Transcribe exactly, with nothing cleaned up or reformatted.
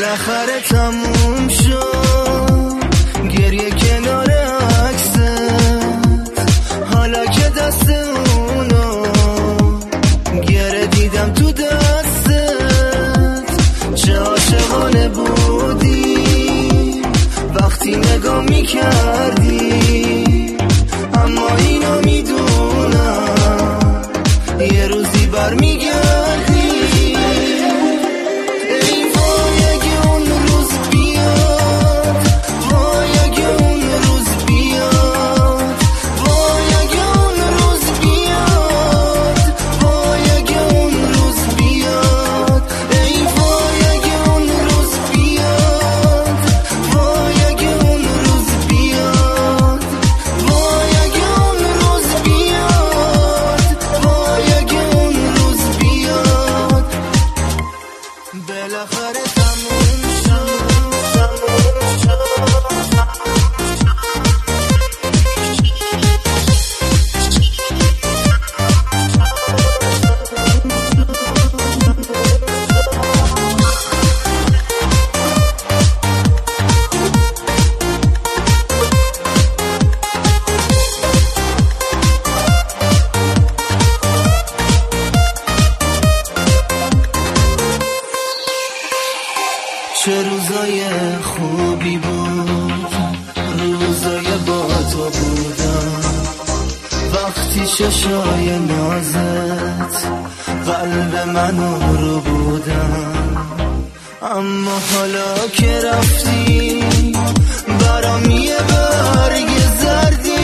بالاخره تموم شد گریه کنار عکست، حالا که دست اونو گره دیدم تو دستت. چه عاشقانه بودی وقتی نگاه میکردی، اما اینو میدونم یه روزی برمیگردی. بالاخره تموم شد چه روزای خوبی بود، روزای با تو بودم، وقتی چشای نازت قلب منو رو بودم. اما حالا که رفتی برام یه برگ زردی